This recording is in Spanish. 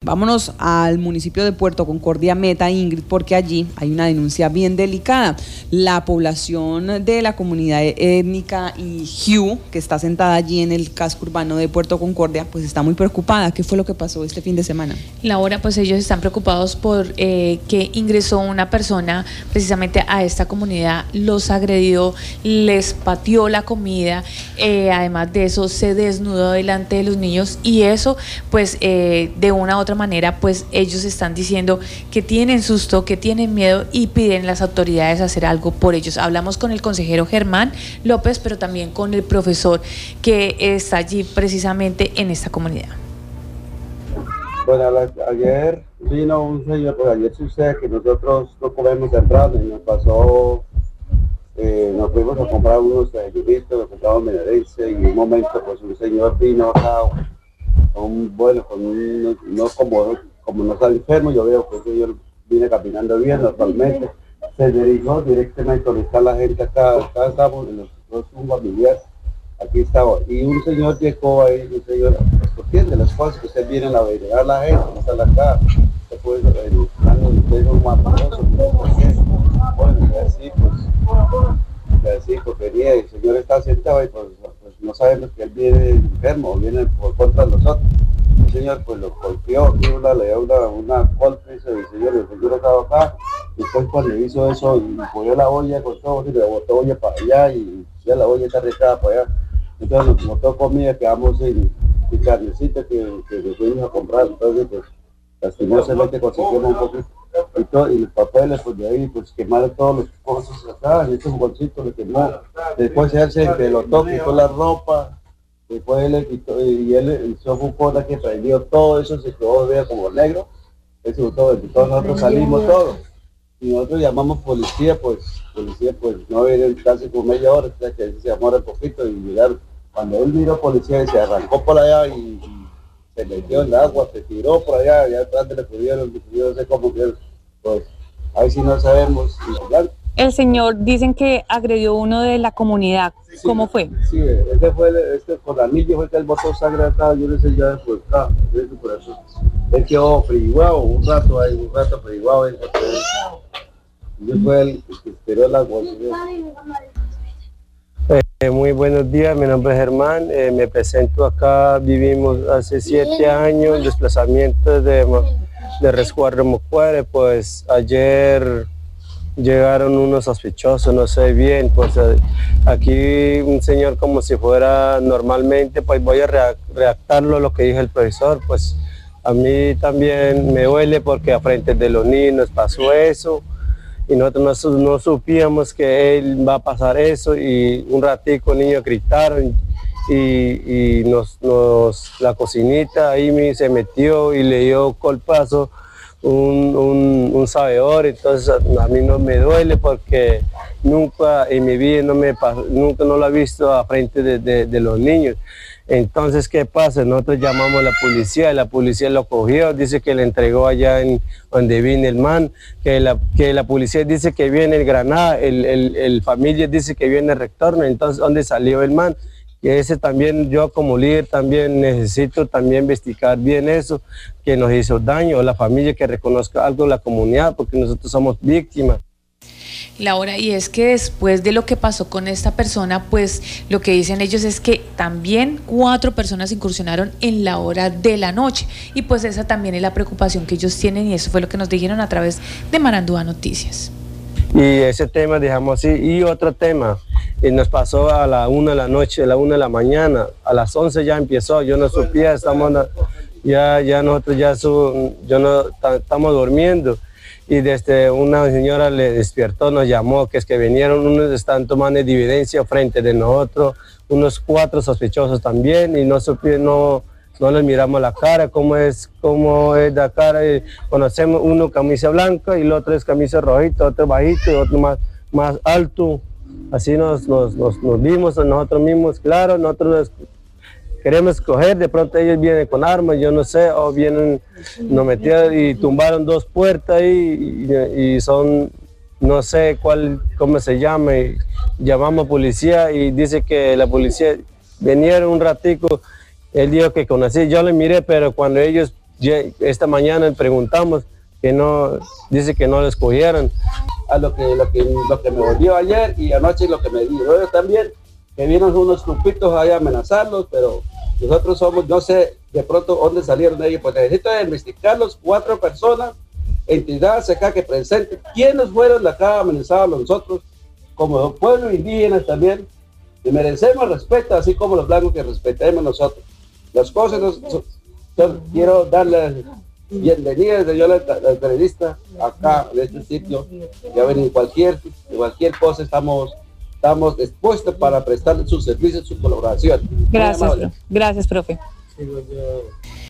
Vámonos al municipio de Puerto Concordia, Meta, Ingrid, porque allí hay una denuncia bien delicada. La población de la comunidad étnica Ijiu, que está sentada allí en el casco urbano de Puerto Concordia, pues está muy preocupada. ¿Qué fue lo que pasó este fin de semana? Laura, pues ellos están preocupados por que ingresó una persona precisamente a esta comunidad, los agredió, les pateó la comida, además de eso se desnudó delante de los niños, y eso pues de una u otra manera pues ellos están diciendo que tienen susto, que tienen miedo y piden a las autoridades hacer algo por ellos. Hablamos con el consejero Germán López, pero también con el profesor que está allí precisamente en esta comunidad. Bueno, ayer vino un señor, pues ayer sucede que nosotros no comemos temprano y nos pasó, nos fuimos a comprar unos yubitos, nos compramos menadense, y en un momento pues un señor vino acá, como no está enfermo, yo veo que el señor viene caminando bien normalmente, se dirigió directamente donde está la gente acá estamos en los familiares, aquí estaba, y un señor llegó ahí, un señor escogiendo las cosas que ustedes vienen a ver a la gente, que está acá, después ustedes son mafiosos, bueno, y así pues venía, el señor está sentado y pues no sabemos que él viene enfermo, viene por contra de nosotros. El señor pues lo golpeó, le dio una golpe, el señor estaba acá, y después cuando hizo eso, y cogió la olla con todo, y le botó olla para allá, y ya la olla está recada para allá. Entonces nos botó comida, quedamos sin carnecita que nos fuimos a comprar, entonces pues lastimosamente conseguimos un poquito. Y los papeles pues de ahí pues quemaron todos los cosas acá, y estos bolsitos le quemó. Después él se pelotó, quitó la ropa, después él le quitó, y él hizo un cosa que prendió todo eso, se quedó vea como negro, eso todo, entonces nosotros salimos todos. Y nosotros llamamos policía pues no vienen casi por media hora, que se demora un poquito y llegaron. Cuando él miró policía, se arrancó por allá y se metió en el agua, se tiró por allá, y atrás le pudieron, no sé cómo que, pues, ahí sí no sabemos. El señor dicen que agredió uno de la comunidad, sí, ¿cómo fue? Sí, este por la anillo fue que él botó sangre acá, yo no sé ya después, por eso. Él quedó friguado un rato friguado, yo fue el que tiró el agua. Muy buenos días, mi nombre es Germán, me presento acá, vivimos hace 7 años, desplazamiento de resguardo Mocuere, pues ayer llegaron unos sospechosos, no sé bien, pues aquí un señor como si fuera normalmente, pues voy a redactarlo lo que dijo el profesor, pues a mí también me duele porque a frente de los niños pasó eso, y nosotros no supíamos que él va a pasar eso, y un ratico niños gritaron y la cocinita ahí se metió y le dio colpazo un sabedor. Entonces a mí no me duele porque nunca en mi vida nunca lo he visto a frente de los niños. Entonces, ¿qué pasa? Nosotros llamamos a la policía, y la policía lo cogió, dice que le entregó allá en donde viene el man, que la policía dice que viene el Granada, el familia dice que viene el retorno. Entonces, ¿dónde salió el man? Que ese también, yo como líder también necesito también investigar bien eso, que nos hizo daño, o la familia que reconozca algo de la comunidad, porque nosotros somos víctimas. Laura, y es que después de lo que pasó con esta persona, pues lo que dicen ellos es que también 4 personas incursionaron en la hora de la noche, y pues esa también es la preocupación que ellos tienen, y eso fue lo que nos dijeron a través de Marandúa Noticias. Y ese tema dejamos así, y otro tema, nos pasó a la 1 de la noche, a la 1 de la mañana, a las 11 ya empezó, yo no supía, nosotros estamos durmiendo, y desde una señora le despertó, nos llamó, que es que vinieron, unos están tomando evidencia frente de nosotros, unos 4 sospechosos también, y no les miramos la cara, cómo es la cara, y conocemos uno camisa blanca y el otro es camisa rojita, otro bajito y otro más alto, así nos vimos nosotros mismos, claro, nosotros queremos coger, de pronto ellos vienen con armas, yo no sé, o vienen, nos metieron y tumbaron 2 puertas ahí, y son, no sé cómo se llama, y llamamos a policía y dice que la policía vinieron un ratico, él dijo que conocí, yo le miré, pero cuando ellos esta mañana preguntamos que no, dice que no les cogieron. A lo que me volvió ayer y anoche lo que me dijo yo también, que vieron unos grupitos ahí a amenazarlos, pero nosotros somos, no sé de pronto dónde salieron ellos, pues necesito investigarlos, 4 personas, entidades acá que presenten quiénes fueron los que amenazados a nosotros, como pueblo indígenas también, y merecemos respeto, así como los blancos que respetemos nosotros. Las cosas, quiero darles bienvenida desde yo la periodista acá en este sitio. Ya ven, cualquier cosa estamos dispuestos para prestarle sus servicios, su colaboración. Gracias, profe.